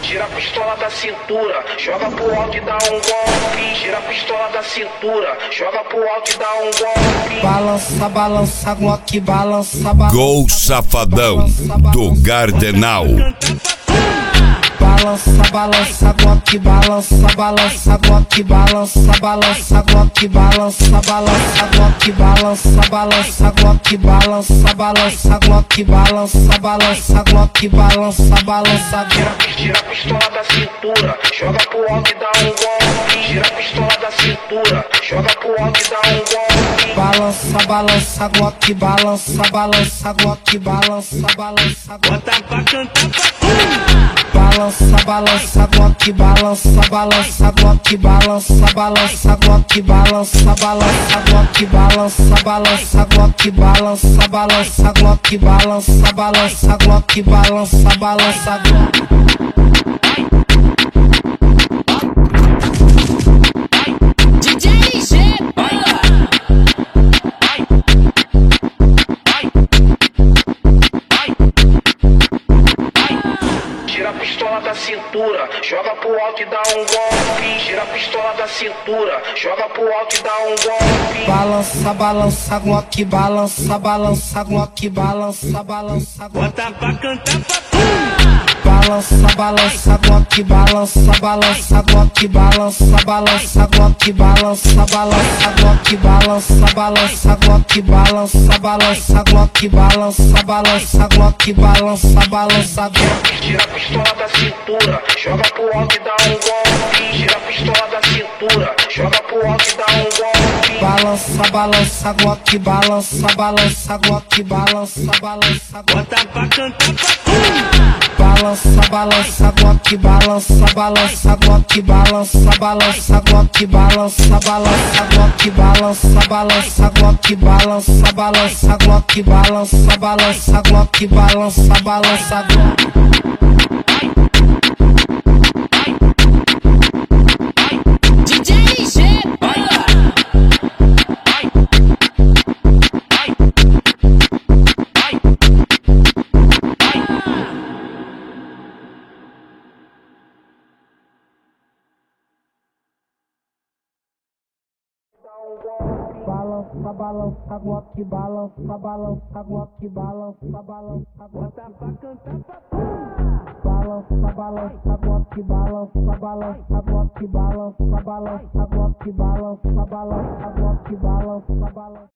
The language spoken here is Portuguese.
Tira a pistola da cintura, joga pro alto e dá um golpe. Tira a pistola da cintura, joga pro alto e dá um golpe. Balança, balança, Glock, balança, balança. Gol Safadão do Gardenal. Balança, balança, Glock, balança, balança, Glock, balança, balança, Glock, balança, balança, Glock, balança, balança, Glock, balança, balança, Glock, balança, balança, Glock, balança, balança. Tira a pistola da cintura, joga pro alto e dá um golpe. Tira a pistola da cintura, joga pro alto e dá um golpe. Balança, balança, Glock, balança, balança, Glock, balança, balança, Bota pra cantar pra balança, balança, Glock, balança, balança, Glock, balança, balança, Glock, balança, balança, Glock, balança, balança, Glock, balança, balança, Glock, balança, balança, Glock, balança, balança, DJ G. Tira a pistola da cintura, joga pro alto e dá um golpe. Tira a pistola da cintura, joga pro alto e dá um golpe. balança, balança, Glock, balança, balança, Glock, balança, balança, Bota pra cantar pra balança, balança, Glock, balança, balança, Glock, balança, balança, Glock, balança, balança, Glock, balança, balança, Glock, balança, balança, Glock, balança, balança, Glock, balança, balança. Tira a pistola da cintura, joga pro alto e dá um golpe. Tira a pistola da cintura, joga pro alto e dá um golpe. Balança, balança, Glock, balança, balança, Glock, balança, balança, Bota pra cantar pra balança, balança, Glock, balança, balança, Glock, balança, balança, Glock, balança, balança, Glock, balança, balança, Glock, balança, balança, Glock, balança, balança, Glock, balança, balança. DJ G. Balança, balança, Glock, balança, balança, Glock, balança, balança, Bota pra cantar pra balança, balança, Glock, balança, balança, Glock, balança, balança, Glock, balança, balança, Glock, balança, balança.